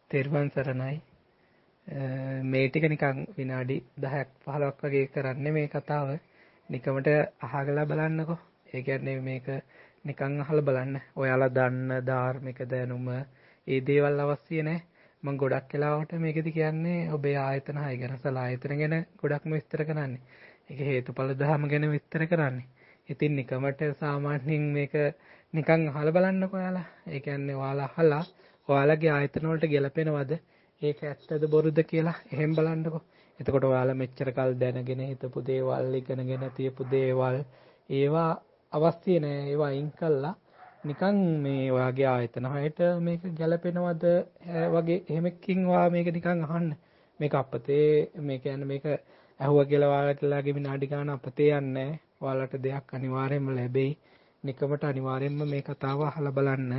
තෙරුවන් සරණයි. මේ ටික නිකන් විනාඩි 10ක් 15ක් වගේ කරන්නේ මේ කතාව. නිකමට අහගලා බලන්නකෝ. ඒ කියන්නේ මේක නිකන් අහලා බලන්න. ඔයාලා දන්න ධාර්මික දැනුම ඒ දේවල් අවශ්‍ය නැහැ. මම ගොඩක් වෙලාවට මේකෙදි කියන්නේ ඔබේ ආයතන 6 ගැන සලායතන ගැන ගොඩක්ම විස්තර කරන්නේ. ඒක හේතුඵල ධර්ම ගැන විස්තර කරන්නේ. ඉතින් නිකමට සාමාන්‍යයෙන් මේක නිකන් අහලා බලන්නකෝ ඔයාලා. ඒ කියන්නේ ඔයාලා අහලා ඔයාලගේ ආයතන වලට ගැලපෙනවද? ඒක ඇත්තද බොරුද කියලා එහෙම බලන්නකෝ. එතකොට ඔයාලා මෙච්චර කල් දැනගෙන හිටපු දේවල්, ඉගෙනගෙන තියපු දේවල් ඒවා අවශ්‍ය නැහැ. ඒවා අයින් කළා නිකන් මේ ඔයාගේ ආයතන හයට මේක ගැලපෙනවද වගේ එහෙමකින් ඔයා මේක නිකන් අහන්න. මේක අපතේ මේ කියන්නේ මේක ඇහුවා කියලා ඔයාලටලාගේ විනාඩි ගාන අපතේ යන්නේ. ඔයාලට දෙයක් අනිවාර්යයෙන්ම ලැබෙයි. නිකමට අනිවාර්යයෙන්ම මේ කතාව අහලා බලන්න.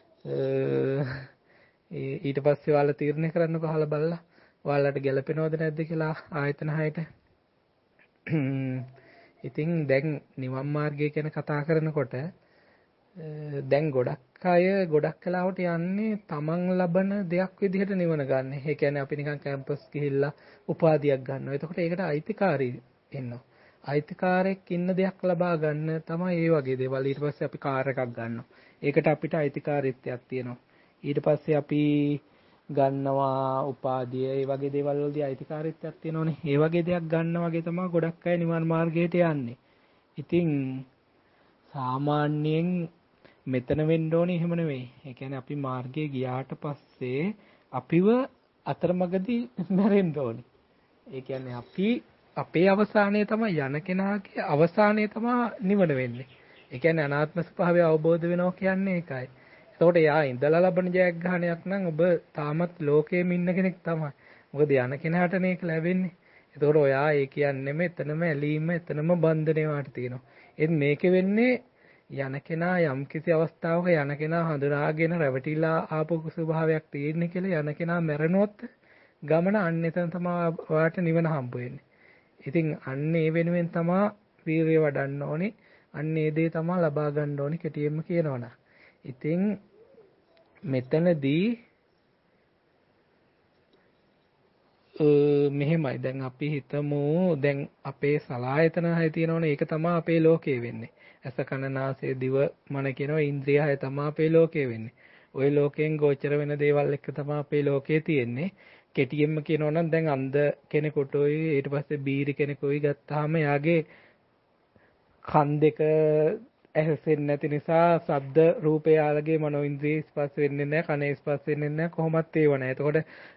ඊට පස්සේ ඔයාලා තීරණය කරන්නකො අහලා බලලා ඔයාලට ගැලපෙනවද නැද්ද කියලා ආයතන හයට. ඉතින් දැන් නිවන් මාර්ගය ගැන කතා කරනකොට දැන් ගොඩක් අය ගොඩක් කලාවට යන්නේ තමන් ලබන දෙයක් විදිහට නිවන ගන්න. ඒ කියන්නේ අපි නිකන් කැම්පස් ගිහිල්ලා උපාධියක් ගන්නවා. එතකොට ඒකට අයිතිකාරී ඉන්නවා. අයිතිකාරයෙක් ඉන්න දෙයක් ලබා ගන්න තමයි ඒ වගේ දේවල්. ඊට පස්සේ අපි කාර් එකක් ගන්නවා. ඒකට අපිට අයිතිකාරීත්වයක් තියෙනවා. ඊට පස්සේ අපි ගන්නවා උපාධිය ඒ වගේ දේවල් වලදී අයිතිකාරීත්වයක් තියෙනවනේ. ඒ වගේ දෙයක් ගන්න වගේ තමයි ගොඩක් අය නිවන් මාර්ගයට යන්නේ. ඉතින් සාමාන්‍යයෙන් මෙතන වෙන්න ඕනේ එහෙම නෙවෙයි. ඒ කියන්නේ අපි මාර්ගයේ ගියාට පස්සේ අපිව අතරමඟදී මැරෙන්න ඕනේ. ඒ කියන්නේ අපි අපේ අවසානය තමයි යන කෙනාගේ අවසානය තමයි නිවන වෙන්නේ. ඒ කියන්නේ අනාත්ම ස්වභාවය අවබෝධ වෙනවා කියන්නේ ඒකයි. එතකොට යා ඉඳලා ලබන ජයග්‍රහණයක් නම් ඔබ තාමත් ලෝකෙම ඉන්න කෙනෙක් තමයි. මොකද යන කෙනාට මේක ලැබෙන්නේ. එතකොට ඔයා ඒ කියන්නේ මෙතනම ඇලීම එතනම බන්ධනේ වාට තියෙනවා. ඒත් මේක වෙන්නේ යන කෙනා යම් කිසි අවස්ථාවක යන කෙනා හඳුනාගෙන රැවටිලා ආපු ස්වභාවයක් තියෙන්නේ කියලා යන කෙනා මැරෙනොත් ගමන අන්න එතන තමයි ඔයාට නිවන හම්බ වෙන්නේ. ඉතින් අන්න ඒ වෙනුවෙන් තමයි වීරිය වඩන්න ඕනේ. අන්න ඒ දේ තමයි ලබා ගන්න ඕනේ කෙටියෙන්ම කියනවනම්. ඉතින් මෙතනදී මෙහෙමයි දැන් අපි හිතමු දැන් අපේ සලායතන හය තියෙනවනේ ඒක තමයි අපේ ලෝකය වෙන්නේ. ඇස කන නාසය දිව මන කියනවා ඉන්ද්‍රිය හය තමයි අපේ ලෝකය වෙන්නේ. ওই ලෝකයෙන් ගෝචර වෙන දේවල් එක්ක තමයි අපේ ලෝකයේ තියෙන්නේ. කෙටියෙන්ම කියනවා නම් දැන් අන්ධ කෙනෙකුටයි ඊට පස්සේ බීරි කෙනෙකුයි ගත්තාම යාගේ කන් දෙක ඇහෙන්නේ නැති නිසා ශබ්ද රූපය යාලගේ මනෝ ඉන්ද්‍රිය ස්පර්ශ වෙන්නේ නැහැ, කනේ ස්පර්ශ වෙන්නේ නැහැ, කොහොමත් ඒව නැහැ. එතකොට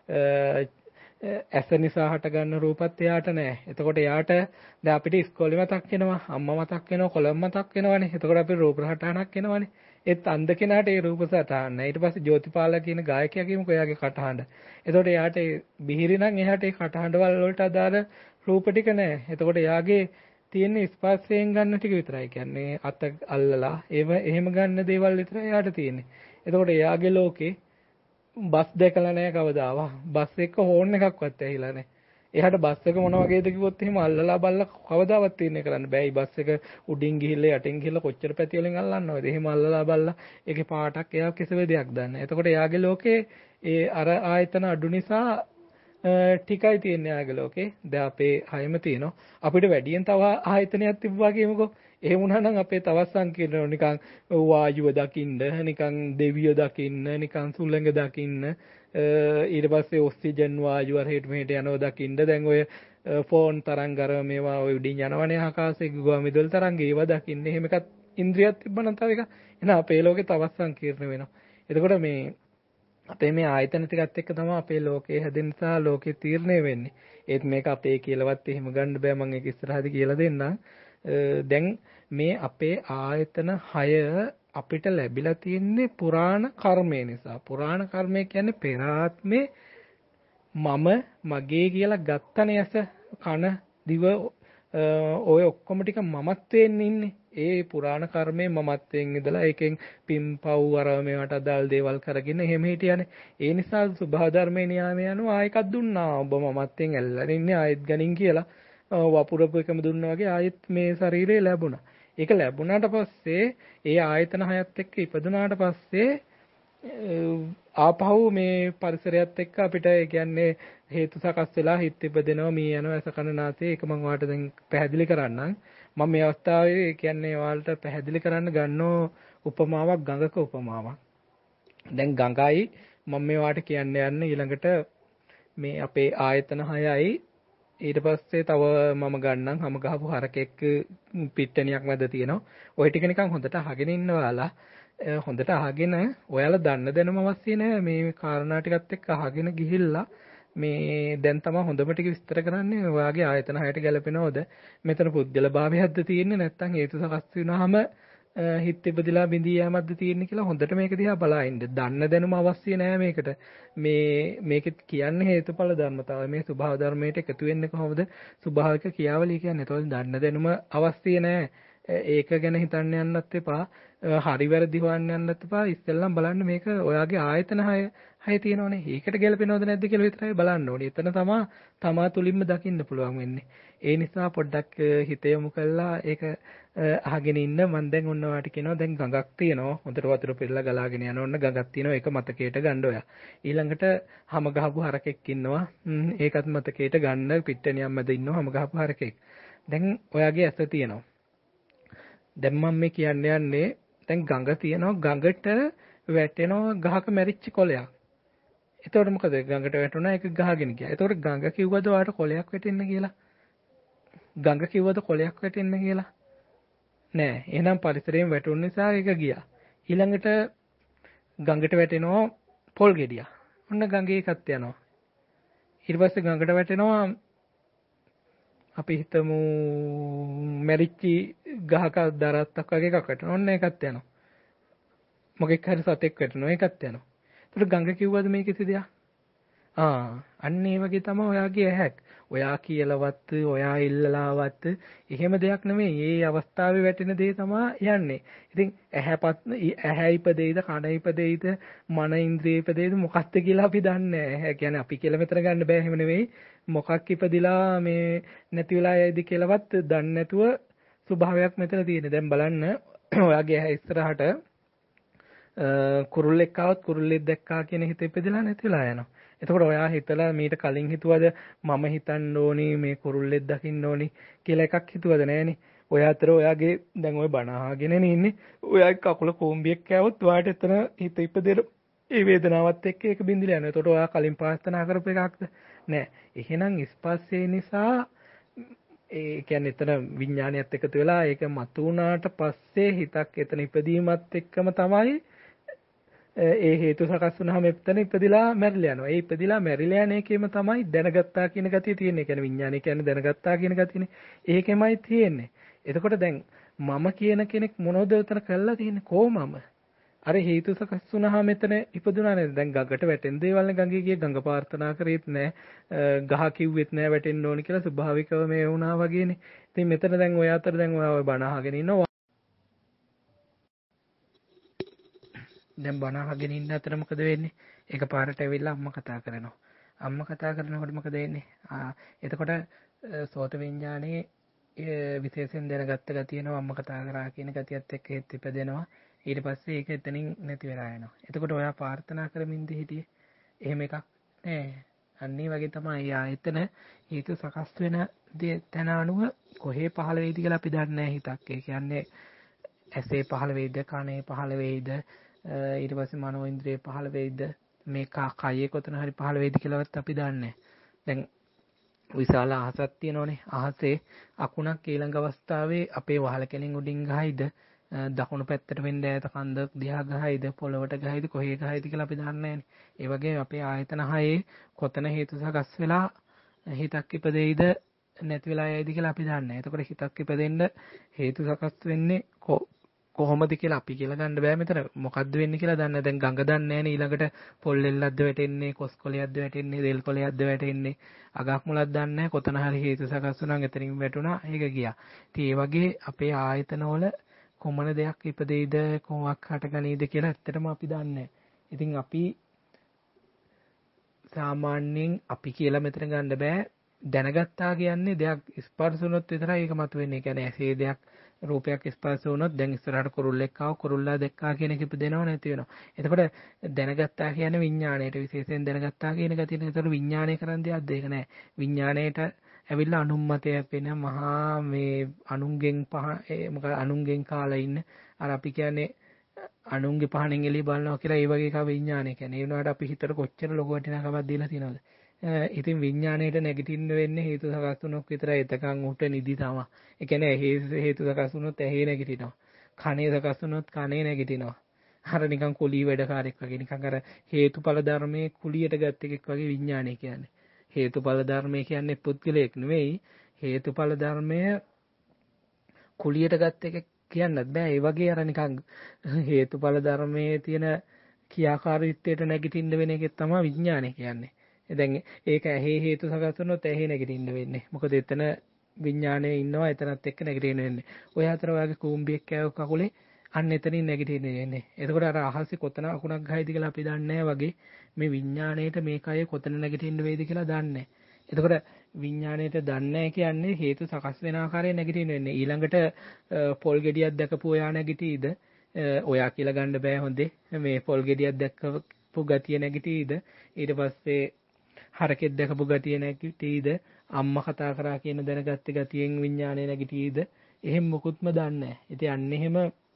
ඇස නිසා හට ගන්න රූපත් එයාට නැහැ. එතකොට එයාට දැන් අපිට ඉස්කෝලේ මතක් වෙනවා, අම්මා මතක් වෙනවා, කොළඹ මතක් වෙනවනේ. එතකොට අපිට රූප රටහනක් එනවනේ. ඒත් අන්ධ කෙනාට ඒ රූප සටහන නැහැ. ඊට පස්සේ ජෝතිපාල කියන ගායකයා කියමුකෝ එයාගේ කටහඬ. එතකොට එයාට බිහිරි නම් එයාට ඒ කටහඬවල වලට අදාළ රූප ටික නැහැ. එතකොට එයාගේ තියෙන ස්පර්ශයෙන් ගන්න ටික විතරයි. කියන්නේ අත අල්ලලා ඒව එහෙම ගන්න දේවල් විතරයි එයාට තියෙන්නේ. එතකොට එයාගේ ලෝකේ බස් දැකලා නැහැ කවදාවත්. බස් එක හෝන් එකක්වත් ඇහිලා නැහැ. එයාට බස් එක මොන වගේද කිව්වොත් එහෙම අල්ලලා බලලා කවදාවත් තීරණය කරන්න බෑ. මේ බස් එක උඩින් ගිහිල්ලා යටින් ගිහිල්ලා කොච්චර පැති වලින් අල්ලන්නවද? එහෙම අල්ලලා බලලා ඒකේ පාටක් එයා කිසිම දෙයක් දන්නේ නැහැ. එතකොට එයාගේ ලෝකේ ඒ අර ආයතන අඩු නිසා ටිකයි තියෙන්නේ ආගේ ලෝකේ. දැන් අපේ හයම තියෙනවා. අපිට වැඩියෙන් තව ආයතනයක් තිබ්බා කියමුකෝ. එහෙම වුණා නම් අපේ තවත් සංකීර්ණ නිකන් වායුව දකින්න, නිකන් දෙවියෝ දකින්න, නිකන් සුළඟ දකින්න, ඊට පස්සේ ඔක්සිජන් වායුව හරියට මෙහෙට යනවා දකින්න. දැන් ඔය ෆෝන් තරංග අර මේවා ඔය උඩින් යනවනේ ආකාශයේ ගුවා මිදුල් තරංග ඒවා දකින්න. එහෙම එකක් ඉන්ද්‍රියක් තිබ්බනම් තව එක එහෙනම් අපේ ලෝකේ තවත් සංකීර්ණ වෙනවා. එතකොට මේ අපේ මේ ආයතන ටිකත් එක්ක තමයි අපේ ලෝකේ හැදෙන නිසා ලෝකේ තීරණය වෙන්නේ. ඒත් මේක අපේ කියලාවත් එහෙම ගන්න බෑ. මම ඒක ඉස්සරහදී කියලා දෙන්නම්. දැන් මේ අපේ ආයතන 6 අපිට ලැබිලා තියෙන්නේ පුරාණ කර්මය නිසා. පුරාණ කර්මය කියන්නේ පෙර ආත්මේ මම මගේ කියලා ගත්තනේ ඇස කන දිව ඔය ඔක්කොම ටික මමත්වයෙන් ඉන්නේ. ඒ පුරාණ කර්මයේ මමත්වයෙන් ඉඳලා ඒකෙන් පින්පව් අර මේවට අදාළ දේවල් කරගෙන එහෙම හිටියානේ. ඒ නිසා සුභා ධර්මයේ න්‍යායම යනවා ආයකක් දුන්නා. ඔබ මමත්වයෙන් ඇල්ලලා ඉන්නේ ආයෙත් ගනින් කියලා. වපුරපු එකම දුන්නා වගේ ආයෙත් මේ ශරීරය ලැබුණා. ඒක ලැබුණාට පස්සේ ඒ ආයතන හයත් එක්ක ඉපදුනාට පස්සේ ආපහු මේ පරිසරයත් එක්ක අපිට ඒ කියන්නේ හේතු සකස් වෙලා හිත ඉපදෙනවා මේ යනවා අසකනාතේ ඒක මම ඔයාලට දැන් පැහැදිලි කරන්නම්. මම මේ අවස්ථාවේ ඒ කියන්නේ ඔයාලට පැහැදිලි කරන්න ගන්නෝ උපමාවක් ගඟක උපමාවක්. දැන් ගඟයි මම මේ ඔයාලට කියන්න යන්නේ ඊළඟට මේ අපේ ආයතන 6යි ඊට පස්සේ තව මම ගන්නම් හැම ගහපු හරකෙක් පිට්ටනියක් මැද තියෙනවා. ওই ටික නිකන් හොඳට අහගෙන ඉන්න ඔයාලා. හොඳට අහගෙන ඔයාලා දන්න දැනුම අවශ්‍ය නැහැ මේ කාරණා ටිකත් එක්ක අහගෙන ගිහිල්ලා මේ දැන් තමයි හොඳම ටික විස්තර කරන්නේ ඔයාගේ ආයතන 6ට ගැලපෙනවද මෙතන පුද්ගල භාවයක්ද තියෙන්නේ නැත්නම් හේතු සකස් වෙනාම හිත ඉපදිලා බිඳී යෑමක්ද තියෙන්නේ කියලා හොඳට මේක දිහා බලා ඉන්න. දන්න දැනුම අවශ්‍ය නැහැ මේකට. මේකෙත් කියන්නේ හේතුඵල ධර්මතාවය. මේ ස්වභාව ධර්මයට එකතු වෙන්නේ කොහොමද? ස්වභාවික ක්‍රියාවලිය කියන්නේ. ඒතකොට දන්න දැනුම අවශ්‍ය නැහැ. ඒක ගැන හිතන්න යන්නත් එපා. හරි වැරදි හොයන්න යන්නත් එපා. ඉස්සෙල්ලම බලන්න මේක ඔයාගේ ආයතන 6 තියෙනවනේ. ඒකට ගැලපෙනවද නැද්ද කියලා විතරයි බලන්න ඕනේ. එතන තමා තුලින්ම දකින්න පුළුවන් වෙන්නේ. ඒ නිසා පොඩ්ඩක් හිත යොමු කළා ඒක අහගෙන ඉන්න. මම දැන් ඔන්න ඔයාලට කියනවා දැන් ගඟක් තියෙනවා. හොඳට වතුර පිරලා ගලාගෙන යන ඔන්න ගඟක් තියෙනවා. ඒක මතකයට ගන්න ඔයා. ඊළඟට හැම ගහපු හරකෙක් ඉන්නවා. ඒකත් මතකයට ගන්න. පිට්ටනියක් මැද ඉන්නවා හැම ගහපු හරකෙක්. දැන් ඔයාගේ ඇස තියෙනවා. දැන් මම මේ කියන්න යන්නේ දැන් ගඟ තියෙනවා. ගඟට වැටෙනවා ගහක මැරිච්ච කොළයක්. එතකොට මොකද ගඟට වැටුණා ඒක ගහගෙන ගියා. එතකොට ගඟ කිව්වද ඔයාලට කොළයක් වැටෙන්න කියලා? ගඟ කිව්වද කොළයක් වැටෙන්න කියලා? නෑ. එහෙනම් පරිසරයෙන් වැටුණ නිසා ඒක ගියා. ඊළඟට ගඟට වැටෙනවා පොල් ගෙඩියක්. ඔන්න ගඟේ එකත් යනවා. ඊට පස්සේ ගඟට වැටෙනවා අපි හිතමු මැරිච්චි ගහක දරත්තක් වගේ එකක් වැටෙනවා. ඔන්න ඒකත් යනවා. මොකෙක් හරි සතෙක් වැටෙනවා. ඒකත් යනවා. ඒතර ගඟ කිව්වද මේකේ දෙයක්? අන්න ඒ වගේ තමයි ඔයාගේ ඇහැක්. ඔයා කියලාවත් ඔයා ඉල්ලලාවත් එහෙම දෙයක් නෙමෙයි. මේ අවස්ථාවේ වැටෙන දේ තමයි යන්නේ. ඉතින් ඇහැ ඉපදෙයිද කන ඉපදෙයිද මන ඉන්ද්‍රිය ඉපදෙයිද මොකක්ද කියලා අපි දන්නේ නැහැ. කියන්නේ අපි කියලා මෙතන ගන්න බෑ එහෙම නෙමෙයි. මොකක් ඉපදිලා මේ නැති වෙලා යයිද කියලාවත් දන්නේ නැතුව ස්වභාවයක් මෙතන තියෙන. දැන් බලන්න ඔයාගේ ඇහැ ඉස්සරහට කුරුල්ලෙක් ආවත් කුරුල්ලෙක් දැක්කා කියන හිත ඉපදෙලා නැති වෙලා යනවා. එතකොට ඔයා හිතලා මීට කලින් හිතුවද මම හිතන්න ඕනි මේ කුරුල්ලෙක් දකින්න ඕනි කියලා එකක් හිතුවද නැහනේ. ඔය අතර ඔයාගේ දැන් ඔය බණ අහගෙන ඉන්නේ. ඔයාගේ කකුල කෝම්බියක් කෑවොත් ඔයාට එතන හිත ඉපදෙන ඒ වේදනාවත් එක්ක ඒක බින්දිලා යනවා. එතකොට ඔයා කලින් ප්‍රාර්ථනා කරපු එකක්ද? නෑ. එහෙනම් ස්පර්ශය නිසා ඒ කියන්නේ එතන විඥානයත් එකතු වෙලා ඒක මතු වුණාට පස්සේ හිතක් එතන ඉපදීමත් එක්කම තමයි ඒ හේතු සකස් වුණාම එතන ඉපදිලා මැරිලා යනවා. ඒ ඉපදිලා මැරිලා යන එකේම තමයි දැනගත්තා කියන ගතිය තියෙන්නේ. ඒ කියන්නේ විඥානය කියන්නේ දැනගත්තා කියන ගතියනේ. ඒකෙමයි තියෙන්නේ. එතකොට දැන් මම කියන කෙනෙක් මොනවද උතන කරලා තියෙන්නේ? කොහොමම? අර හේතු සකස් වුණාම එතන ඉපදුනා නේද? දැන් ගඟට වැටෙන දේවල් නේ ගඟේ ගියේ ගඟ ප්‍රාර්ථනා කරේත් නෑ. ගහ කිව්වෙත් නෑ වැටෙන්න ඕනි කියලා ස්වභාවිකව මේ වුණා වගේනේ. ඉතින් මෙතන දැන් ඔය අතර දැන් ඔය බණ අහගෙන ඉන්නවා. දැන් බණ අහගෙන ඉන්න අතර මොකද වෙන්නේ? එකපාරට ඇවිල්ලා අම්මා කතා කරනවා. අම්මා කතා කරනකොට මොකද වෙන්නේ? එතකොට සෝත විඥානේ විශේෂයෙන් දැනගත්ත ගතියනවා අම්මා කතා කරා කියන ගතියත් එක්ක හිත ඉපදෙනවා. ඊට පස්සේ ඒක එතනින් නැති වෙලා යනවා. එතකොට ඔයා ප්‍රාර්ථනා කරමින්ද හිටියේ? එහෙම එකක් නෑ. අන්නේ වගේ තමයි ආයතන හේතු සකස් වෙන තැන අනුව කොහේ පහළ වෙයිද කියලා අපි දන්නේ නැහැ හිතක්. ඒ කියන්නේ ඇසේ පහළ වෙයිද, කනේ පහළ වෙයිද, ඊට පස්සේ මනෝ ඉන්ද්‍රිය පහළ වෙයිද, මේ කයේ කොතන හරි පහළ වෙයිද කියලාවත් අපි දන්නේ නැහැ. දැන් විශාල අහසක් තියෙනවනේ. අහසේ අකුණක් ඊළඟ අවස්ථාවේ අපේ වහල කෙලින් උඩින් ගහයිද, දකුණු පැත්තට වෙන්න ඈත කන්දක් දිහා ගහයිද, පොළවට ගහයිද, කොහේ ගහයිද කියලා අපි දන්නේ නැහැනේ. ඒ වගේ අපේ ආයතන හයේ කොතන හේතු සකස් වෙලා හිතක් ඉපදෙයිද නැති වෙලා යයිද කියලා අපි දන්නේ නැහැ. එතකොට හිතක් ඉපදෙන්න හේතු සකස් වෙන්නේ කොහොමද කියලා අපි කියලා ගන්න බෑ මෙතන. මොකද්ද වෙන්නේ කියලා දන්නේ නැහැ. දැන් ගඟ දන්නේ නැහැනේ. ඊළඟට පොල් එල්ලක්ද වැටෙන්නේ, කොස් කොලයක්ද වැටෙන්නේ, දෙල් කොලයක්ද වැටෙන්නේ. අගක් මුලක් දන්නේ නැහැ. කොතන හරි හේතු සකස් වුණා එතනින් වැටුණා. ඒක ගියා. ඉතින් ඒ වගේ අපේ ආයතනවල කොමන දෙයක් ඉපදෙයිද, කොහොමක් හටගනීද කියලා ඇත්තටම අපි දන්නේ නැහැ. ඉතින් අපි සාමාන්‍යයෙන් අපි කියලා මෙතන ගන්න බෑ. දැනගත්තා කියන්නේ දෙයක් ස්පර්ශ වුණොත් විතරයි ඒක මතුවෙන්නේ. ඒ කියන්නේ ඇසේ දෙයක් රූපයක් ස්පර්ශ වුණොත් දැන් ඉස්සරහට කුරුල්ලෙක් ආව කුරුල්ලා දැක්කා කියන එක ඉපදෙනව නැති වෙනවා. එතකොට දැනගත්තා කියන්නේ විඥාණයට විශේෂයෙන් දැනගත්තා කියන එක තියෙන. ඒතර විඥාණය කරන් දෙයක් දෙක නෑ. විඥාණයට ඇවිල්ලා අනුම්මතය වෙන මහා මේ අනුන්ගෙන් මොකද අනුන්ගෙන් කාලා ඉන්න අර අපි කියන්නේ අනුන්ගේ පහනෙන් එළිය බලනවා කියලා ඒ වගේ එක විඥානය කියන්නේ. ඒ වුණාට අපි හිතට කොච්චර ලොකු වටිනාකමක් දීලා තියෙනවද? ඉතින් විඥාණයට නැගිටින්න වෙන්නේ හේතු සකස් වුණොත් විතරයි. එතකන් උට නිදි තමයි. ඒ කියන්නේ හේතු සකස් වුණොත් ඇහි නැගිටිනවා. කනේ සකස් වුණොත් කනේ නැගිටිනවා. අර නිකන් කුලී වැඩකාරයෙක් වගේ නිකන් අර හේතුඵල ධර්මයේ කුලියට ගත් එකෙක් වගේ විඥානය කියන්නේ. හේතුඵල ධර්මය කියන්නේ පුද්ගලයෙක් නෙවෙයි. හේතුඵල ධර්මය කුලියට ගත් එකෙක් කියන්නත් බෑ. ඒ වගේ අර නිකන් හේතුඵල ධර්මයේ තියෙන ක්‍රියාකාරීත්වයට නැගිටින්න වෙන එකේ තමයි විඥානය කියන්නේ. දැන් ඒක ඇහි හේතු සකස් වුණොත් ඇහි නැගිටින්න වෙන්නේ. මොකද එතන විඥානයේ ඉන්නවා එතනත් එක්ක නැගිටින්න වෙන්නේ. ඔය අතර ඔයගේ කූඹියක් කෑව කකුලේ අන්න එතනින් නැගිටින්න වෙන්නේ. එතකොට අර අහසේ කොතන අකුණක් ගහයිද කියලා අපි දන්නේ වගේ මේ විඥාණයට මේකය කොතන නැගිටින්න වේද කියලා දන්නේ. එතකොට විඥාණයට දන්නේ කියන්නේ හේතු සකස් වෙන ආකාරයෙන් නැගිටින්න වෙන්නේ. ඊළඟට පොල් ගෙඩියක් දැකපු ඔයා නැගිටීද? ඔයා කියලා ගන්න බෑ හොඳේ. මේ පොල් ගෙඩියක් දැක්කපු ගතිය නැගිටීද? ඊට පස්සේ හරකෙක් දැකපු ගතිය නැගිටීද? අම්මා කතා කරා කියන දැනගත්ත ගතියෙන් විඥානය නැගිටීද? එහෙම මොකුත්ම දන්නේ නැහැ. ඉතින් අන්න එහෙම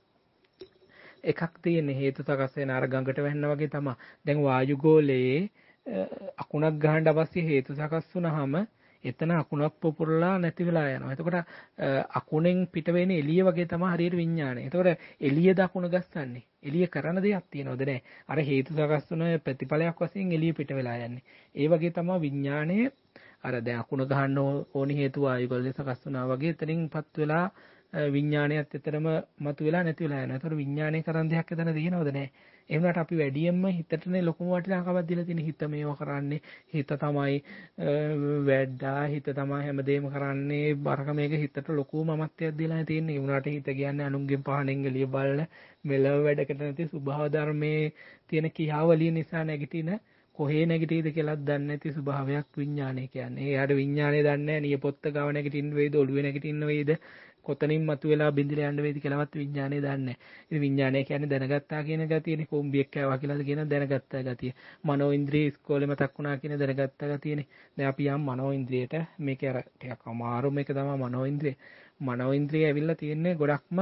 එකක් තියෙන හේතු සකස් වෙන අර ගඟට වැන්න වගේ තමයි. දැන් වායුගෝලයේ අකුණක් ගහන්න අවශ්‍ය හේතු සකස් වුනහම එතන අකුණක් පුපුරලා නැති වෙලා යනවා. එතකොට අකුණෙන් පිට වෙන එළිය වගේ තමයි හරියට විඥානය. එතකොට එළිය දකුණ ගස්සන්නේ. එළිය කරන දෙයක් තියනවද නැහැ. අර හේතු සකස් වුන ප්‍රතිඵලයක් වශයෙන් එළිය පිට වෙලා යන්නේ. ඒ වගේ තමයි විඥානය අර දැන් අකුණ ගහන්න ඕනි හේතු වායුගෝලයේ සකස් වුණා වගේ එතනින්පත් වෙලා විඥානයත් එතරම් මතුවලා නැති වෙලා යනවා. ඒතකොට විඥානය කරන් දෙයක් එතන තියෙනවද නැහැ. ඒ වුණාට අපි වැඩියෙන්ම හිතටනේ ලොකුම වටිනාකමක් දීලා තියෙන. හිත මේව කරන්නේ හිත තමයි වැඩා හිත තමයි හැමදේම කරන්නේ. බරක මේක හිතට ලොකු මමත්වයක් දීලා තියෙන්නේ. ඒ වුණාට හිත කියන්නේ අනුන්ගෙන් පහනෙන් එළිය බලන මෙලව වැඩකට නැති ස්වභාව ධර්මයේ තියෙන කියාවලිය නිසා නැගිටින කොහේ නැගිටීද කියලාත් දන්නේ නැති ස්වභාවයක් විඥානය කියන්නේ. එයාට විඥානය දන්නේ නැහැ නියපොත්ත ගාව නැගිටින්න වේද ඔළුවේ නැගිටින්න වේද කොතනින් මතුවලා බින්දිලා යන්න වේද කියලාවත් විඥානය දන්නේ නැහැ. ඉතින් විඥානය කියන්නේ දැනගත්තා කියන ගතියනේ. කොම්බියක් කෑවා කියලාද කියන දැනගත්තා ගතිය. මනෝ ඉන්ද්‍රිය ඉස්කෝලේ මතක් වුණා කියන දැනගත්තා ගතියනේ. දැන් අපි යම් මනෝ ඉන්ද්‍රියට මේක අර ටිකක් අමාරු මේක තමයි මනෝ ඉන්ද්‍රිය. මනෝ ඉන්ද්‍රිය ඇවිල්ලා තියෙන්නේ ගොඩක්ම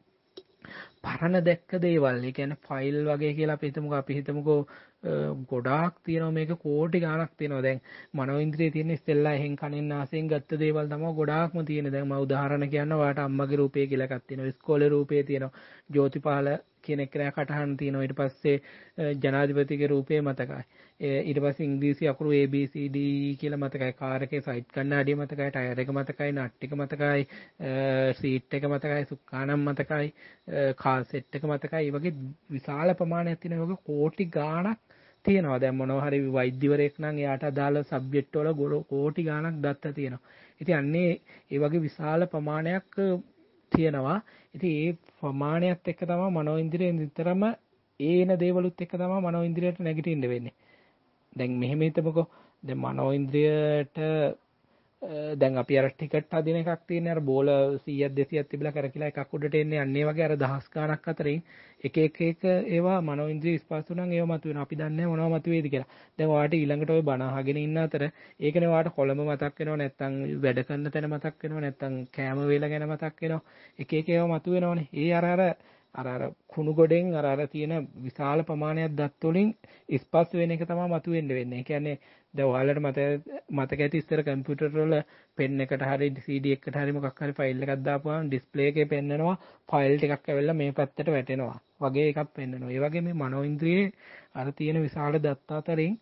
පරණ දැක්ක දේවල්. ඒ කියන්නේ ෆයිල් වගේ කියලා අපි හිතමුකෝ ගොඩාක් තියෙනවා මේක කෝටි ගණක් තියෙනවා. දැන් මනෝ ඉන්ද්‍රිය තියෙන ඉස්සෙල්ලා එහෙන් කනෙන් නාසයෙන් ගත්ත දේවල් තමයි ගොඩාක්ම තියෙන. දැන් මම උදාහරණ කියන්න ඔයාලට අම්මගේ රූපය කියලා එකක් තියෙනවා. ඉස්කෝලේ රූපය තියෙනවා. ජෝතිපාල කියන එක්කෙනා කටහඬ තියෙනවා. ඊට පස්සේ ජනාධිපතිගේ රූපය මතකයි. ඊට පස්සේ ඉංග්‍රීසි අකුරු A B C D කියලා මතකයි. කාර් එකේ සයිඩ් කණ්ණාඩිය මතකයි. ටයර් එක මතකයි. නට් එක මතකයි. සීට් එක මතකයි. සුක්කානම් මතකයි. කාර් සෙට් එක මතකයි. මේ වගේ විශාල ප්‍රමාණයක් තියෙන වගේ කෝටි ගාණක් තියෙනවා. දැන් මොනවා හරි වෛද්‍යවරයෙක් නම් එයාට අදාළ සබ්ජෙක්ට් වල කෝටි ගාණක් දත්ත තියෙනවා. ඉතින් අන්නේ ඒ වගේ විශාල ප්‍රමාණයක් තියෙනවා. ඉතින් ඒ ප්‍රමාණයත් එක්ක තමයි මනෝ ඉන්ද්‍රිය නිතරම ඒන දේවලුත් එක්ක තමයි මනෝ ඉන්ද්‍රියට නැගිටින්න වෙන්නේ. දැන් මෙහෙම හිතමුකෝ. දැන් මනෝ ඉන්ද්‍රියට දැන් අපි අර ටිකට් අදින එකක් තියෙන අර බෝල 100ක් 200ක් තිබිලා කරකිලා එකක් උඩට එන්නේ අන්නේ වගේ අර දහස් ගණක් අතරින් එක ඒවා මනෝ ඉන්ද්‍රිය ස්පර්ශ උනන් ඒවා මතුවෙනවා. අපි දන්නේ මොනව මතුවේද කියලා. දැන් ඔයාලට ඊළඟට ওই බණ අහගෙන ඉන්න අතර ඒකනේ ඔයාලට කොළඹ මතක් වෙනව නැත්නම් වැඩ කරන තැන මතක් වෙනව නැත්නම් කෑම වේල ගැන මතක් වෙනව. එක ඒවා මතුවෙනවනේ. ඒ අර කුණු ගොඩෙන් අර තියෙන විශාල ප්‍රමාණයක් දත් වලින් ස්පර්ශ වෙන එක තමයි මතුවෙන්න වෙන්නේ. ඒ කියන්නේ දැන් ඔයාලට මතක ඇති ඉස්සර කම්පියුටර් වල පෙන් එකට හරි CD එකකට හරි මොකක් හරි ෆයිල් එකක් දාපුවාම ඩිස්ප්ලේ එකේ පෙන්නනවා ෆයිල් ටිකක් ඇවිල්ලා මේ පැත්තට වැටෙනවා වගේ එකක් පෙන්නනවා. ඒ වගේ මේ මනෝ ඉන්ද්‍රියේ අර තියෙන විශාල දත්ත අතරින්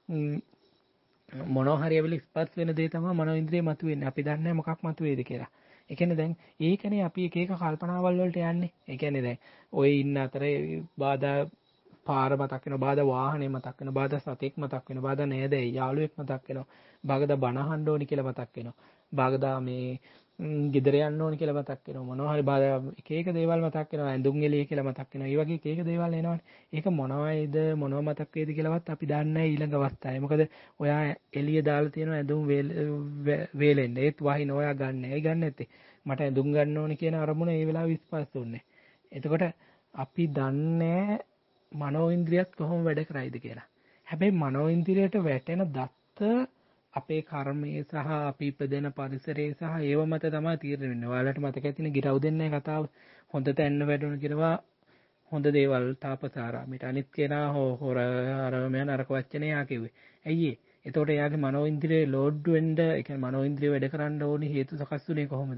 මොනවා හරි ඇවිල්ලා ස්පර්ශ වෙන දේ තමයි මනෝ ඉන්ද්‍රිය මතුවෙන්නේ. අපි දන්නේ මොකක් මතුවේද කියලා. ඒ කියන්නේ දැන් ඒකනේ අපි එක එක කල්පනාවල් වලට යන්නේ. ඒ කියන්නේ දැන් ඔය ඉන්න අතරේ බාධා පාර මතක් වෙනවා, බාධා වාහනේ මතක් වෙනවා, බාධා සතෙක් මතක් වෙනවා, බාධා නේද යාළුවෙක් මතක් වෙනවා, බාගදා බණ අහන්න ඕනි කියලා මතක් වෙනවා, බාගදා මේ ගෙදර යන්න ඕනි කියලා මතක් වෙනවා, මොනවා හරි බාධා එක එක දේවල් මතක් වෙනවා, ඇඳුම් එළිය කියලා මතක් වෙනවා. මේ වගේ එක එක දේවල් එනවනේ. ඒක මොනවයිද මොනව මතක් වේද කියලාවත් අපි දන්නේ නැහැ ඊළඟ අවස්ථාවේ. මොකද ඔයා එළිය දාලා තියෙන ඇඳුම් වේලෙන්න ඒත් වහින ඔයා ගන්න. ඒ ගන්න නැත්තේ. මට ඇඳුම් ගන්න ඕනේ කියන අරමුණ ඒ වෙලාවෙ විශ්වාස වෙන්නේ. එතකොට අපි දන්නේ මනෝ ඉන්ද්‍රියත් කොහොම වැඩ කරයිද කියලා. හැබැයි මනෝ ඉන්ද්‍රියට වැටෙන දත්ත අපේ කර්මයේ සහ අපි ඉපදෙන පරිසරයේ සහ ඒව මත තමයි තීරණය වෙන්නේ. ඔයාලට මතක ඇතිනේ ගිරව් දෙන්නේ කතාව. හොඳ තැන්න වැඩුණ කිරවා හොඳ දේවල් තාපසාරාමයට අනිත් කෙනා හොර අරමයන් අරක වචනේ යා කිව්වේ. ඇයි ඒ? එතකොට එයාගේ මනෝ ඉන්ද්‍රියේ ලෝඩ් වෙන්න, ඒ කියන්නේ මනෝ ඉන්ද්‍රිය වැඩ කරන්න ඕනි හේතු සකස් වුනේ කොහොමද?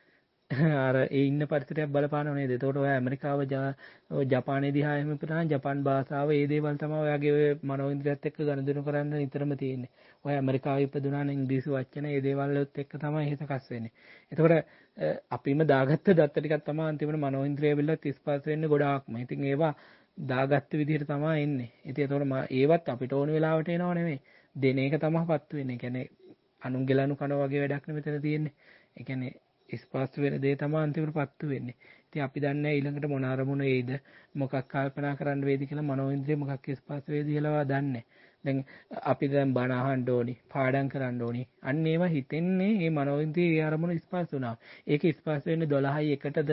අර ඒ ඉන්න පරිසරයක් බලපානව නේද? එතකොට ඔය ඇමරිකාව ජපානයේ දිහා එහෙම පුරාන ජපාන් භාෂාව ඒ දේවල් තමයි ඔයාගේ ඔය මනෝ ඉන්ද්‍රියත් එක්ක ගනුදෙනු කරන්න නිතරම තියෙන්නේ. ඔය ඇමරිකාවේ ඉපදුනා නම් ඉංග්‍රීසි වචන ඒ දේවල් වලත් එක්ක තමයි ඒක සකස් වෙන්නේ. එතකොට අපිම දාගත්ත දත්ත ටිකක් තමයි අන්තිමට මනෝ ඉන්ද්‍රිය වෙලත් ඉස්පාස් වෙන්නේ ගොඩාක්ම. ඉතින් ඒවා දාගත්ත විදිහට තමයි එන්නේ. ඉතින් එතකොට ඒවත් අපිට ඕන වෙලාවට එනව නෙමෙයි. දෙන එක තමයි පත්තු වෙන්නේ. ඒ කියන්නේ අනුන් ගලනු කන වගේ වැඩක් නෙමෙතන තියෙන්නේ. ඒ කියන්නේ ස්පර්ශ වෙන දේ තමයි අන්තිමට පත්තු වෙන්නේ. ඉතින් අපි දන්නේ ඊළඟට මොන අරමුණ වේද මොකක් කල්පනා කරන්න වේද කියලා මනෝ ඉන්ද්‍රිය මොකක් ස්පර්ශ වේද කියලා දන්නේ. දැන් අපි දැන් බණ අහන්න ඕනි, පාඩම් කරන්න ඕනි. අන්න ඒවා හිතෙන්නේ මේ මනෝ ඉන්ද්‍රිය අරමුණ ස්පර්ශ වුණා. ඒක ස්පර්ශ වෙන්නේ 12යි 1ටද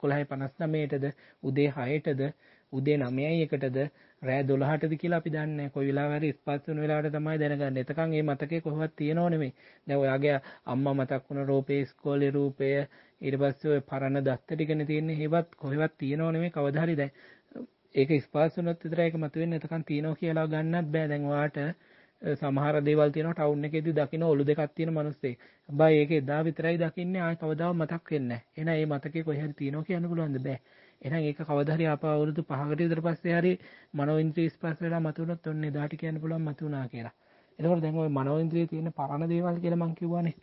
11:59ටද උදේ 6ටද උදේ 9යි 1ටද රෑ 12ටද කියලා අපි දන්නේ නැහැ. කොයි වෙලාවෙ හරි ස්පර්ශ වෙන වෙලාවට තමයි දැනගන්නේ. එතකන් මේ මතකේ කොහොමවත් තියෙනව නෙමෙයි. දැන් ඔයාගේ අම්මා මතක් වුණ රූපේ ඉස්කෝලේ රූපය ඊට පස්සේ ඔය පරණ දත්ත ටිකනේ තියෙන්නේ. ඒවත් කොහෙවත් තියෙනව නෙමෙයි. කවදා හරි දැන් ඒක ස්පර්ශ වුණොත් විතරයි ඒක මතුවෙන්නේ. එතකන් තියෙනව කියලා ගන්නත් බෑ. දැන් ඔයාට සමහර දේවල් තියෙනවා ටවුන් එකේදී දකින්න ඔලු දෙකක් තියෙන මිනිස්සෙක්. හැබැයි ඒක එදා විතරයි දකින්නේ. ආයි කවදාවත් මතක් වෙන්නේ නැහැ. එහෙනම් මේ මතකේ කොහේ හරි තියෙනව කියන්න පුළුවන්ද? බෑ. එහෙනම් ඒක කවදා හරි ආපහු අවුරුදු 5කට විතර පස්සේ හරි මනෝ ඉන්ද්‍රිය ස්පර්ශ වෙලා මතුනොත් ඔන්න එදාට කියන්න පුළුවන් මතුණා කියලා. එතකොට දැන් ওই මනෝ ඉන්ද්‍රියේ තියෙන පරණ දේවල් කියලා මම කිව්වනේ.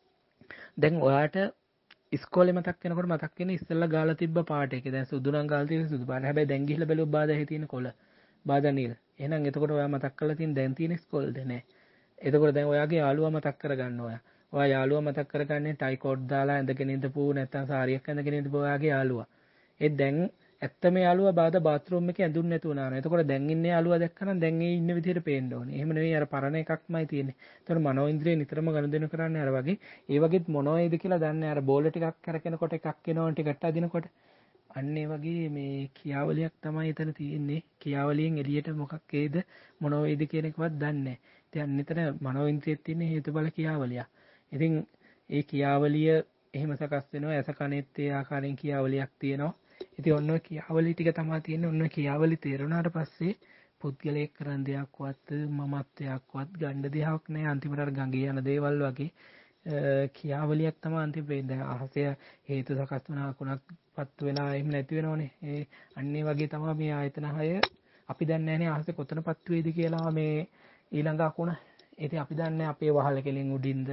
දැන් ඔයාට ඉස්කෝලේ මතක් වෙනකොට මතක් වෙන්නේ ඉස්සෙල්ලා ගාලා තිබ්බ පාට එක. දැන් සුදු නම් ගාලා තියෙන සුදු පාට. හැබැයි දැන් ගිහිල්ලා බැලුවොත් බාධා තියෙන කොළ. බාධා නිල්. එහෙනම් එතකොට ඔයා මතක් කරලා තියෙන දැන් තියෙන ඉස්කෝලේද නැහැ. එතකොට දැන් ඔයාගේ යාළුවා මතක් කරගන්න ඔයා. ඔයා යාළුවා මතක් කරගන්නේ ටයි කෝට් දාලා ඇඳගෙන ඉඳපු නැත්නම් සාරියක් ඇඳගෙන ඉඳපු ඔයාගේ යාළුවා. ඒ දැන් ඇත්තම යාළුවා බාත්රූම් එකේ ඇඳුම් නැතුව නානවා. එතකොට දැන් ඉන්නේ යාළුවා දැක්කනම් දැන් ඒ ඉන්න විදිහට පේන්න ඕනේ. එහෙම නෙවෙයි අර පරණ එකක්මයි තියෙන්නේ. එතකොට මනෝ ඉන්ද්‍රිය නිතරම ගනුදෙනු කරන්නේ අර වගේ. ඒ වගේත් මොනවයිද කියලා දන්නේ අර බෝල ටිකක් කරකිනකොට එකක් එනවා ටිකට අදිනකොට. අන්න ඒ වගේ මේ ක්‍රියාවලියක් තමයි එතන තියෙන්නේ. ක්‍රියාවලියෙන් එළියට මොකක් ඒද මොනවයිද කියන එකවත් දන්නේ නැහැ. ඉතින් මෙතන මනෝ ඉන්ද්‍රියෙත් තියෙන හේතුඵල ක්‍රියාවලිය. ඉතින් ඒ ක්‍රියාවලිය එහෙම සකස් වෙනවා. ඇස කනෙත් ඒ ආකාරයෙන් ක්‍රියාවලියක් තියෙනවා. ඉතින් ඔන්න ඔය ක්‍රියාවලිය ටික තමයි තියෙන්නේ. ඔන්න ඔය ක්‍රියාවලිය තේරුණාට පස්සේ පුද්ගලයෙක් කරන දෙයක්වත් මමත්වයක්වත් ගන්න දෙයක් නැහැ. අන්තිමට අර ගඟේ යන දේවල් වගේ ක්‍රියාවලියක් තමයි අන්තිම වෙන්නේ. දැන් අහසය හේතු සකස් වුණ අකුණක් පත්තු වෙලා එහෙම නැති වෙනවනේ. ඒ අන්නේ වගේ තමයි මේ ආයතන 6 අපි දන්නේ නැහැ අහසේ කොතන පත්තු වේද කියලා මේ ඊළඟ අකුණ. ඉතින් අපි දන්නේ අපේ වහල කෙලින් උඩින්ද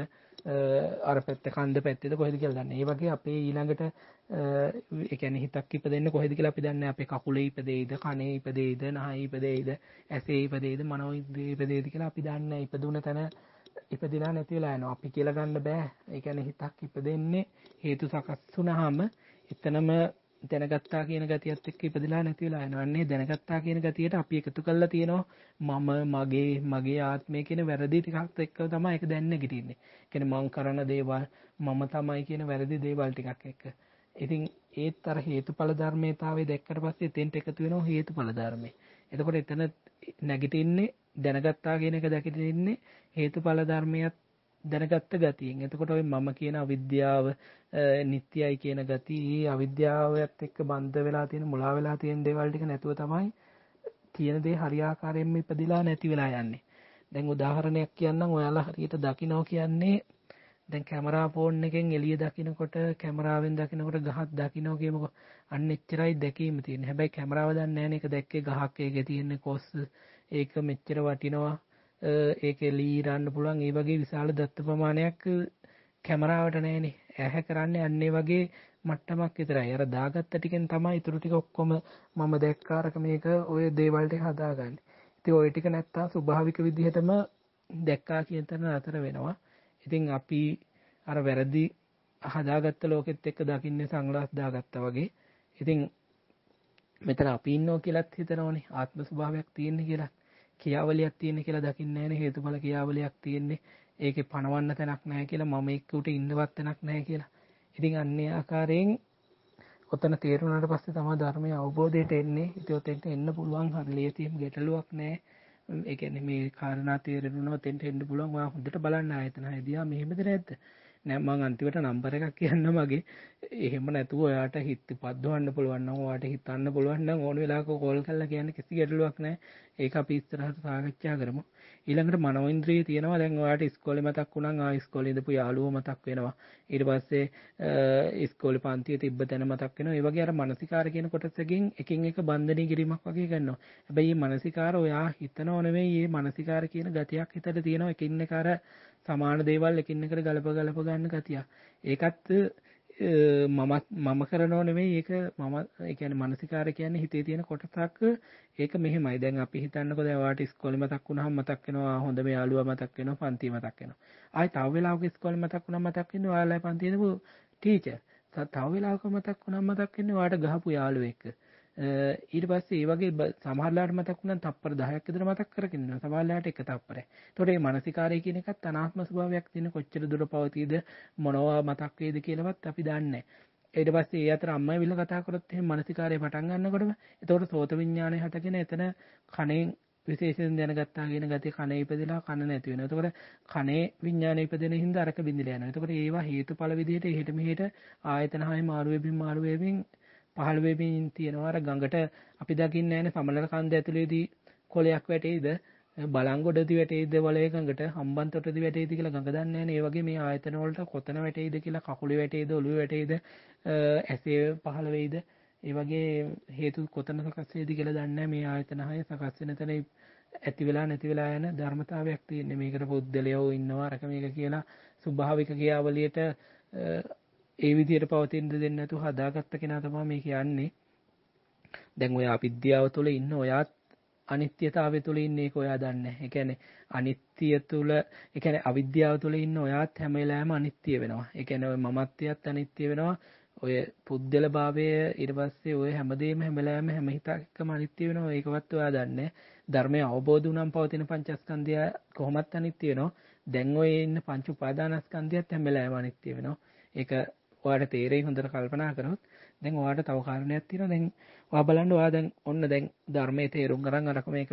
අර පැත්ත කන්ද පැත්තේද කොහෙද කියලා දන්නේ. ඒ වගේ අපේ ඊළඟට ඒ කියන්නේ හිතක් ඉපදෙන්නේ කොහෙද කියලා අපි දන්නේ. අපේ කකුලේ ඉපදෙයිද, කනේ ඉපදෙයිද, නහයේ ඉපදෙයිද, ඇසේ ඉපදෙයිද, මනෝ ඉපදෙයිද කියලා අපි දන්නේ. ඉපදුන තැන ඉපදිලා නැති වෙලා යනවා. අපි කියලා ගන්න බෑ. ඒ කියන්නේ හිතක් ඉපදෙන්නේ හේතු සකස් වුණාම එතනම දැනගත්තා කියන ගතියත් එක්ක ඉපදිලා නැති වෙලා යනවා. අන්නේ දැනගත්තා කියන ගතියට අපි එකතු කරලා තියෙනවා මම මගේ ආත්මය කියන වැරදි ටිකක් එක්ක තමයි ඒක දැන් නැගිටින්නේ. කියන්නේ මං කරන දේවල් මම තමයි කියන වැරදි දේවල් ටිකක් එක්ක. ඉතින් ඒත් අර හේතුඵල ධර්මයතාවේ දැක්කට පස්සේ එතෙන්ට එකතු වෙනවා හේතුඵල ධර්මේ. එතකොට එතන නැගිටින්නේ දැනගත්තා කියන එක දැකිටින්නේ හේතුඵල ධර්මයක් දැනගත්ත ගතියෙන්. එතකොට ඔය මම කියන අවිද්‍යාව නිට්ටයයි කියන ගතිය අවිද්‍යාවත් එක්ක බන්ධ වෙලා තියෙන මුලා වෙලා තියෙන දේවල් ටික නැතුව තමයි තියෙන දේ හරියාකාරයෙන්ම ඉපදිලා නැති වෙලා යන්නේ. දැන් උදාහරණයක් කියන්නම් ඔයාලා හරියට දකින්න කියන්නේ දැන් කැමරා ෆෝන් එකෙන් එළිය දකින්නකොට කැමරාවෙන් දකින්නකොට ගහක් දකින්න කියමුකෝ. අන්න එච්චරයි දැකීම තියෙන්නේ. හැබැයි කැමරාව දන්නේ නැහැ නේ ඒක දැක්කේ ගහක් ඒකේ තියෙන කොස් ඒක මෙච්චර වටිනවා. ඒකේ ලීරන්න පුළුවන්. ඒ වගේ විශාල දත්ත ප්‍රමාණයක් කැමරාවට නැහැනේ. ඇහැ කරන්නේ අන්නේ වගේ මට්ටමක් විතරයි. අර දාගත්ත ටිකෙන් තමයි ඊටු ටික ඔක්කොම මම දැක්කාරක මේක ඔය දේවල් ටික හදාගන්නේ. ඉතින් ওই ටික නැත්තම් ස්වභාවික විදිහටම දැක්කා කියන තැන අතර වෙනවා. ඉතින් අපි අර වැරදි හදාගත්ත ලෝකෙත් එක්ක දකින්නේ සංග්ලාස් දාගත්තා වගේ. ඉතින් මෙතන අපි ඉන්නවා කියලාත් හිතනවනේ ආත්ම ස්වභාවයක් තියෙන්නේ කියලා. ක්‍රියාවලියක් තියෙන්නේ කියලා දකින්නේ නැහැනේ හේතුඵල ක්‍රියාවලියක් තියෙන්නේ. ඒකේ පණවන්න තැනක් නැහැ කියලා මම එක්ක උට ඉන්නවත් තැනක් නැහැ කියලා. ඉතින් අන්නේ ආකාරයෙන් ඔතන තේරුණාට පස්සේ තමයි ධර්මයේ අවබෝධයට එන්නේ. ඉතින් ඔතෙන්ට එන්න පුළුවන් හරියටම ගැටලුවක් නැහැ. ඒ කියන්නේ මේ කාරණා තේරෙනවා ඔතෙන්ට එන්න පුළුවන්. ඔයා හොඳට බලන්න ආයතන හයිදියා මෙහෙමද නැද්ද? නෑ මං අන්තිමට නම්බර එකක් කියන්න මගේ. එහෙම නැතුව ඔයාට හිත පද්දවන්න පුළුවන් නම් ඔයාට හිතන්න පුළුවන් නම් ඕන වෙලාවක කෝල් කරලා කියන්න කිසි ගැටලුවක් නැහැ. ඒක අපි ඉස්සරහට සාකච්ඡා කරමු. ඊළඟට මනෝඉන්ද්‍රිය තියෙනවා. දැන් ඔයාට ඉස්කෝලේ මතක් වුණා ඉස්කෝලේ ඉඳපු යාළුවෝ මතක් වෙනවා. ඊට පස්සේ ඉස්කෝලේ පන්තියේ තිබ්බ තැන මතක් වෙනවා. ඒ වගේ අර මානසිකාර කියන කොටසකින් එකින් එක බන්ධනී කිරීමක් වගේ කරනවා. හැබැයි මේ මානසිකාර ඔයා හිතනව නෙවෙයි. මේ මානසිකාර කියන ගතියක් හිතට තියෙනවා. එකින් එක අර සමාන දේවල් එකින් එකට ගලප ගන්න ගතිය. ඒකත් මම කරනව නෙවෙයි ඒක මම ඒ කියන්නේ මානසිකාර කියන්නේ හිතේ තියෙන කොටසක් ඒක මෙහෙමයි. දැන් අපි හිතන්නකෝ දැන් ඔයාලට ඉස්කෝලේ මතක් වුණාම මතක් වෙනවා හොඳ මේ යාළුවා මතක් වෙනවා පන්තිය මතක් වෙනවා. ආයි තව වෙලාවක ඉස්කෝලේ මතක් වුණාම මතක් වෙන්නේ ඔයාලා පන්තියේ ඉඳපු ටීචර්. තව වෙලාවක මතක් වුණාම මතක් වෙන්නේ ඔයාලට ගහපු යාළුවෙක්. ඊට පස්සේ ඒ වගේ සමහරලාට මතක් වුණා තප්පර 10ක් විතර මතක් කරගෙන ඉන්නවා. සමහරලාට එක තප්පරයි. ඒතකොට මේ මානසිකාරය කියන එකත් අනාත්ම ස්වභාවයක් තියෙන කොච්චර දුර පවතීද මොනවා මතක් වේද කියලාවත් අපි දන්නේ නැහැ. ඊට පස්සේ ඒ අතර අම්මයි විල කතා කරොත් එහෙනම් මානසිකාරය පටන් ගන්නකොටම එතකොට සෝත විඥානය හටගෙන එතන කණෙන් විශේෂයෙන් දැනගත්තා කියන ගතිය කණේ ඉපදෙලා කන නැති වෙනවා. එතකොට කණේ විඥානය ඉපදෙන හින්දා අරක බින්දලා යනවා. එතකොට ඒවා හේතුඵල විදිහට එහෙට මෙහෙට ආයතන හය මාරු වෙමින් පහළ වෙමින් තියෙනවා. අර ගඟට අපි දකින්නේ නැහැනේ සමනල කන්ද ඇතුලේදී කොලයක් වැටෙයිද බලංගොඩදී වැටෙයිද වලේ ගඟට හම්බන්තොටදී වැටෙයිද කියලා ගඟ දන්නේ නැහැනේ. ඒ වගේ මේ ආයතන වලට කොතන වැටෙයිද කියලා කකුලේ වැටෙයිද ඔළුවේ වැටෙයිද ඇසේ පහළ වෙයිද ඒ වගේ හේතු කොතන සකස් වෙයිද කියලා දන්නේ නැහැ. මේ ආයතන හය සකස් වෙන තැන ඇති වෙලා නැති වෙලා යන ධර්මතාවයක් තියෙන්නේ. මේකට පුද්දලයෝ ඉන්නවා අරක මේක කියලා ස්වභාවික ක්‍රියාවලියට ඒ විදිහට පවතින දෙන්නේ නැතුව හදාගත්ත කෙනා තමයි මේ කියන්නේ. දැන් ඔය අවිද්‍යාව තුළ ඉන්න ඔයාත් අනිත්‍යතාවය තුළ ඉන්නේ ඒක ඔයා දන්නේ නැහැ. ඒ කියන්නේ අනිත්‍ය තුළ ඒ කියන්නේ අවිද්‍යාව තුළ ඉන්න ඔයාත් හැම වෙලාවෙම අනිත්‍ය වෙනවා. ඒ කියන්නේ ඔය මමත්වයත් අනිත්‍ය වෙනවා. ඔය පුද්දල භාවය ඊට පස්සේ ඔය හැමදේම හැම වෙලාවෙම හැම හිතකම අනිත්‍ය වෙනවා. ඒකවත් ඔයා දන්නේ ධර්මය අවබෝධ වුණාම පවතින පංචස්කන්ධය කොහොමත් අනිත්‍ය වෙනවා. දැන් ඔය ඉන්න පංච උපාදානස්කන්ධයත් හැම වෙලාවෙම අනිත්‍ය වෙනවා. ඒක ඔයාට තේරෙයි හොඳට කල්පනා කරොත්. දැන් ඔයාට තව කාරණයක් තියෙනවා. දැන් ඔයා බලන්න ඔයා දැන් ඔන්න දැන් ධර්මයේ තේරුම් ගන්න අරක මේක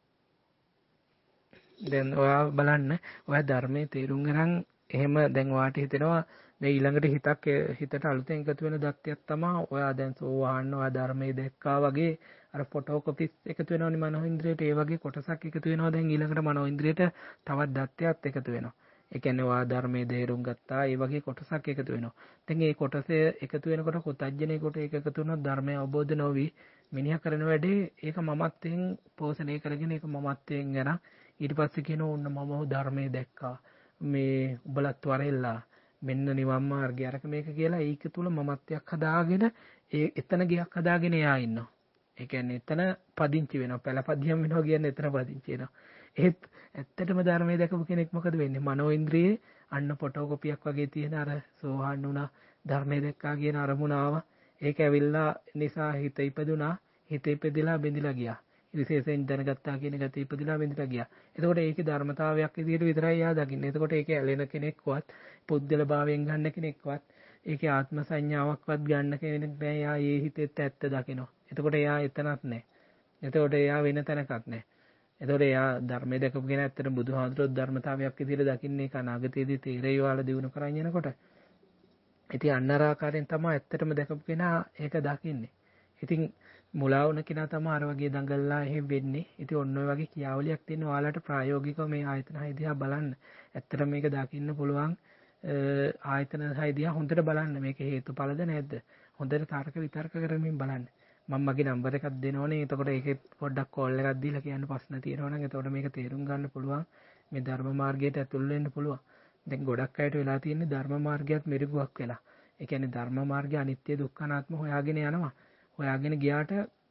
දැන් ඔයා බලන්න ඔයා ධර්මයේ තේරුම් ගන්න එහෙම දැන් ඔයාට හිතෙනවා මේ ඊළඟට හිතට අලුතෙන් එකතු වෙන දත්තයක් තමයි ඔයා දැන් සෝවාන් ඔයා ධර්මයේ දැක්කා වගේ අර ෆොටෝකොපිස් එකතු වෙනවනේ මනෝඉන්ද්‍රියට ඒ වගේ කොටසක් එකතු වෙනවා. දැන් ඊළඟට මනෝඉන්ද්‍රියට තවත් දත්තයක් එකතු වෙනවා. ඒ කියන්නේ ඔයා ධර්මයේ තේරුම් ගත්තා ඒ වගේ කොටසක් එකතු වෙනවා. දැන් මේ කොටස එකතු වෙනකොට කොතජ්ජනේ කොට ඒක එකතු වුණොත් ධර්මය අවබෝධ නොවි මිනිහා කරන වැඩේ ඒක මමත්වයෙන් පෝෂණය කරගෙන ඒක මමත්වයෙන් යන ඊට පස්සේ කියනවා ඔන්න මම ධර්මයේ දැක්කා මේ උඹලත් වරෙල්ලා මෙන්න නිවන් මාර්ගය අරක මේක කියලා ඒක තුල මමත්වයක් හදාගෙන ඒ එතන ගියක් හදාගෙන එයා ඉන්නවා. ඒ කියන්නේ එතන පදිංචි වෙනවා. පළපදියම් වෙනවා කියන්නේ එතන පදිංචි වෙනවා. ඒත් ඇත්තටම ධර්මයේ දැකපු කෙනෙක් මොකද වෙන්නේ? මනෝඉන්ද්‍රියේ අන්න ෆොටෝකොපියක් වගේ තියෙන අර සෝහන් වුණා ධර්මයේ දැක්කා කියන අරමුණ ආවා. ඒක ඇවිල්ලා නිසා හිත ඉපදුනා. හිත ඉපදිලා බෙඳිලා ගියා. විශේෂයෙන් දැනගත්තා කියන ගතිය ඉපදිලා බෙඳිලා ගියා. එතකොට ඒකේ ධර්මතාවයක් විදිහට විතරයි යා දකින්නේ. එතකොට ඒකේ ඇලෙන කෙනෙක්වත් පුද්දල භාවයෙන් ගන්න කෙනෙක්වත් ඒකේ ආත්ම සංඥාවක්වත් ගන්න කෙනෙක් නෑ. යා ඒ හිතෙත් ඇත්ත දකිනවා. එතකොට එයා එතනක් නෑ. එතකොට එයා වෙන තැනකක් නෑ. එතකොට එයා ධර්මයේ දැකපු කෙනා ඇත්තට බුදුහාමුදුරුවෝ ධර්මතාවයක් විදිහට දකින්නේ අනාගතයේදී තේරෙයි වාලා දිනු කරන් යනකොට. ඉතින් අන්නර ආකාරයෙන් තමයි ඇත්තටම දැකපු කෙනා ඒක දකින්නේ. ඉතින් මුලා වුණ කෙනා තමයි අර වගේ දඟලලා එහෙම වෙන්නේ. ඉතින් ඔන්න ඔය වගේ කියාවලියක් තියෙන ඔයාලට ප්‍රායෝගිකව මේ ආයතන හය දිහා බලන්න. ඇත්තටම මේක දකින්න පුළුවන් ආයතන හය දිහා හොඳට බලන්න. මේක හේතුඵලද නැද්ද? හොඳට තර්ක විතර්ක කරමින් බලන්න. මම මගේ නම්බර එකක් දෙනවනේ. එතකොට ඒකේ පොඩ්ඩක් කෝල් එකක් දීලා කියන්න ප්‍රශ්න තියෙනවා නම් එතකොට මේක තේරුම් ගන්න පුළුවන්. මේ ධර්ම මාර්ගයට ඇතුල් වෙන්න පුළුවන්. දැන් ගොඩක් අයට වෙලා තියෙන්නේ ධර්ම මාර්ගයත් මිරිගුවක් වෙලා. ඒ කියන්නේ ධර්ම මාර්ගය අනිත්‍ය දුක්ඛ අනාත්ම හොයාගෙන යනවා. හොයාගෙන ගියාට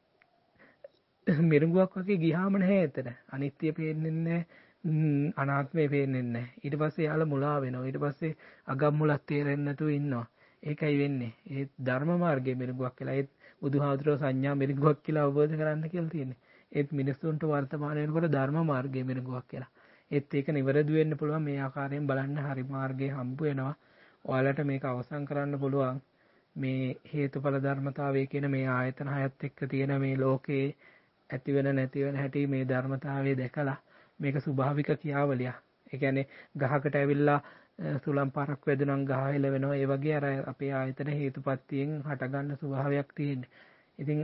මිරිගුවක් වගේ ගියාම නැහැ එතන. අනිත්‍ය පේන්නේ නැහැ. අනාත්මය පේන්නේ නැහැ. ඊට පස්සේ යාළ මුලා වෙනවා. ඊට පස්සේ අගම් මුලක් තේරෙන්නේ නැතුව ඉන්නවා. ඒකයි වෙන්නේ. ඒ ධර්ම මාර්ගයේ මිරිගුවක් කියලා. ඒ බුදුහාමුදුරුවෝ සංඥා මිරිගුවක් කියලා අවබෝධ කරන්න කියලා තියෙන්නේ. ඒත් මිනිස්සුන්ට වර්තමාන වෙනකොට ධර්ම මාර්ගයේ මිරිගුවක් කියලා. ඒත් ඒක නිවැරදි වෙන්න පුළුවන් මේ ආකාරයෙන් බලන්න හරි මාර්ගයේ හම්බ වෙනවා. ඔයාලට මේක අවසන් කරන්න පුළුවන් මේ හේතුඵල ධර්මතාවය කියන මේ ආයතන හයත් එක්ක තියෙන මේ ලෝකේ ඇති වෙන නැති වෙන හැටි මේ ධර්මතාවය දැකලා මේක ස්වභාවික ක්‍රියාවලිය. ඒ කියන්නේ ගහකට ඇවිල්ලා සුළං පාරක් වැදුනනම් ගහ එළවෙනවා. ඒ වගේ අර අපේ ආයතන හේතුපත්තියෙන් හටගන්න ස්වභාවයක් තියෙන්නේ. ඉතින්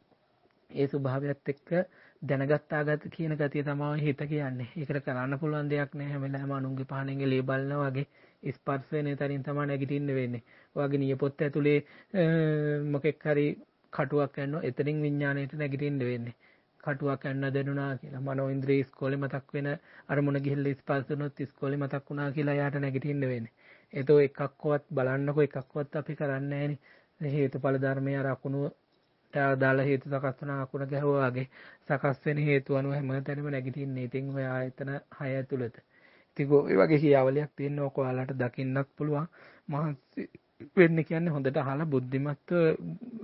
ඒ ස්වභාවයත් එක්ක දැනගත්තාගත කියන ගතිය තමයි හිත කියන්නේ. ඒකට කරන්න පුළුවන් දෙයක් නෑ. හැම වෙලාවෙම අනුන්ගේ පහනෙන් එළිය බලනවා වගේ ස්පර්ශ වෙන තරින් තමයි නැගිටින්න වෙන්නේ. ඔයගේ නියපොත්ත ඇතුලේ මොකෙක් හරි කටුවක් යනවා. එතනින් විඥාණයට නැගිටින්න වෙන්නේ. කටුවක් යන්න දෙනුනා කියලා මනෝ ඉන්ද්‍රිය ඉස්කෝලේ මතක් වෙන අරමුණ ගිහිල්ලා ස්පර්ශ වුණොත් ඉස්කෝලේ මතක් වුණා කියලා යාට නැගිටින්න වෙන්නේ. ඒතෝ එකක්වත් බලන්නකො එකක්වත් අපි කරන්නේ නැහෙනි. හේතුඵල ධර්මයේ අර අකුණු දාලා හේතු සකස් වුණා අකුණ ගැහුවා වගේ සකස් වෙන හේතු අනුව හැමතැනම නැගිටින්නේ. ඉතින් ඔය ආයතන 6 ඇතුළත. ඉතින් ඔය වගේ කියාවලියක් තියෙනවා. ඔයාලට දකින්නත් පුළුවන්. මහන්සි වෙන්න කියන්නේ හොඳට අහලා බුද්ධිමත්ව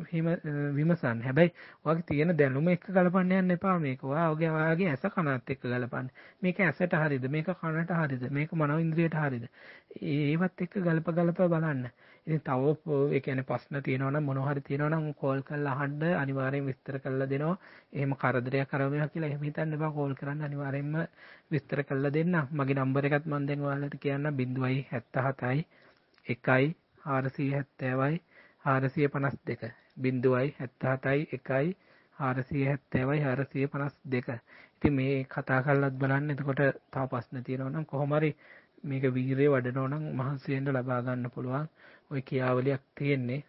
විමසන්න. හැබැයි ඔයාගේ තියෙන දැනුම එක්ක ගලපන්න යන්න එපා මේක. ඔයාගේ ඇස කනත් එක්ක ගලපන්න. මේක ඇසට හරියද? මේක කනට හරියද? මේක මනෝ ඉන්ද්‍රියට හරියද? ඒවත් එක්ක ගලප බලන්න. ඉතින් තව ඒ කියන්නේ ප්‍රශ්න තියෙනවා නම් මොනවා හරි තියෙනවා නම් කෝල් කරලා අහන්න අනිවාර්යෙන් විස්තර කරලා දෙනවා. එහෙම කරදරයක් කරවෙනවා කියලා එහෙම හිතන්න එපා. කෝල් කරන්න අනිවාර්යෙන්ම විස්තර කරලා දෙන්න. මගේ නම්බර් එකත් මම දැන් ඔයාලට කියන්න 0.77යි 1යි 470යි 452 0.77යි 1යි 470යි 452. ඉතින් මේ කතා කරලාත් බලන්න. එතකොට තව ප්‍රශ්න තියෙනවා නම් කොහොම හරි මේක වීරිය වඩනවා නම් මහන්සි වෙන්න ලබා ගන්න පුළුවන්. ওই කියාවලියක් තියෙන්නේ.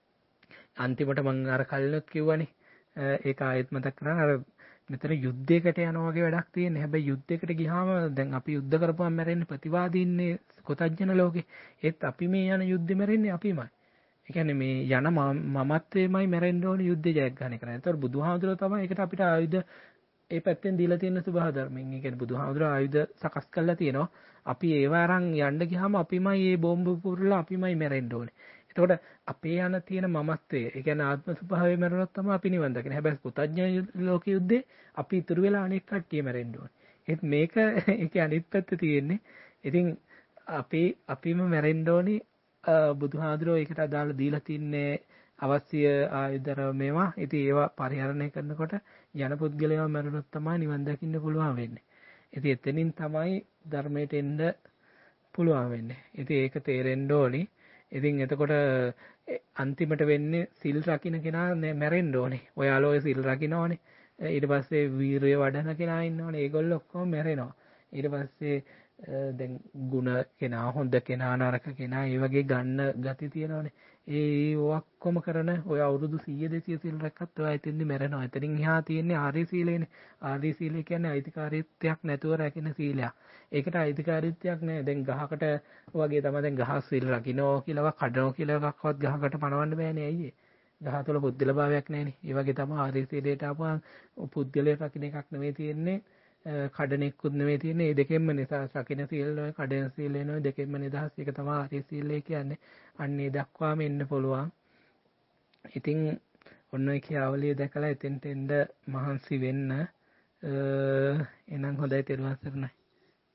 අන්තිමට මම අර කලිනුත් කිව්වනේ. ඒක ආයෙත් මතක් කරා. අර මෙතන යුද්ධයකට යනවා වගේ වැඩක් තියෙන්නේ. හැබැයි යුද්ධයකට ගියාම දැන් අපි යුද්ධ කරපුවාම මැරෙන්නේ ප්‍රතිවාදීන්නේ කොතඥන ලෝකේ. ඒත් අපි මේ යන යුද්ධෙ මැරෙන්නේ අපිමයි. ඒ කියන්නේ මේ යන මමත්වයමයි මැරෙන්න ඕනේ යුද්ධය ජයග්‍රහණය කරන්න. ඒතකොට බුදුහාමුදුරුවෝ තමයි ඒකට අපිට ආයුධ ඒ පැත්තෙන් දීලා තියෙන ස්වභාව ධර්මයෙන්. ඒ කියන්නේ බුදුහාමුදුරුවෝ ආයුධ සකස් කරලා තියෙනවා. අපි ඒව අරන් යන්න ගියාම අපිමයි මේ බෝම්බ පුරලා අපිමයි මැරෙන්න ඕනේ. එතකොට අපේ යන තියෙන මමත්වය, ඒ කියන්නේ ආත්ම ස්වභාවය මැරුණොත් තමයි අපි නිවන් දකින්නේ. හැබැයි පුතඥ ලෝක යුද්ධේ අපි ඉතුරු වෙලා අනෙක් කට්ටිය මැරෙන්න ඕනේ. ඒත් මේක ඒකේ අනිත් පැත්ත තියෙන්නේ. ඉතින් අපිම මැරෙන්න ඕනේ. බුදුහාඳුරෝ ඒකට අදාළ දීලා තින්නේ අවශ්‍ය ආයුධර මේවා. ඉතින් ඒවා පරිහරණය කරනකොට යන පුද්ගලයාව මැරුණොත් තමයි නිවන් දකින්න පුළුවන් වෙන්නේ. ඉතින් එතනින් තමයි ධර්මයට එන්න පුළුවන් වෙන්නේ. ඉතින් ඒක තේරෙන්න ඕනි. ඉතින් එතකොට අන්තිමට වෙන්නේ සිල් රකින්න කෙනා මැරෙන්න ඕනේ. ඔයාලා ඔය සිල් රකින්නවනේ. ඊට පස්සේ වීරිය වඩන කෙනා ඉන්නවනේ. ඒගොල්ලෝ ඔක්කොම මැරෙනවා. ඊට පස්සේ දැන් ಗುಣ කෙනා හොඳ කෙනා නරක කෙනා ඒ වගේ ගන්න ගති තියෙනවනේ. ඒ ඔක්කොම කරන ඔය අවුරුදු 100 200 සිල් රැක්කත් ඔය එතෙන්දි මැරෙනවා. එතනින් එහා තියෙන්නේ ආර්ය සීලයනේ. ආර්ය සීලය කියන්නේ අයිතිකාරීත්වයක් නැතුව රැකෙන සීලයක්. ඒකට අයිතිකාරීත්වයක් නැහැ. දැන් ගහකට වගේ තමයි දැන් ගහ සිල් රකින්නෝ කියලා කඩනෝ කියලා එකක්වත් ගහකට පනවන්න බෑනේ. ඇයි ඒ? ගහ තුළ පුද්ගල භාවයක් නැහැනේ. ඒ වගේ තමයි ආර්ය සීලයට ආපුවාම පුද්ගලය රකින්න එකක් නෙවෙයි තියෙන්නේ. කඩනෙකුත් නෙවෙයි තියෙන්නේ. මේ දෙකෙන්ම නිසා රකින්න සීල වල කඩන සීල වෙනවා. දෙකෙන්ම නිදහස්. ඒක තමයි ආර්ය සීලය කියන්නේ. අන්නේ දක්වාම එන්න පුළුවන්. ඉතින් ඔන්න ඔය කියාවලිය දැකලා එතෙන්ට එන්න මහන්සි වෙන්න. එහෙනම් හොඳයි තෙරුවන් සරණයි.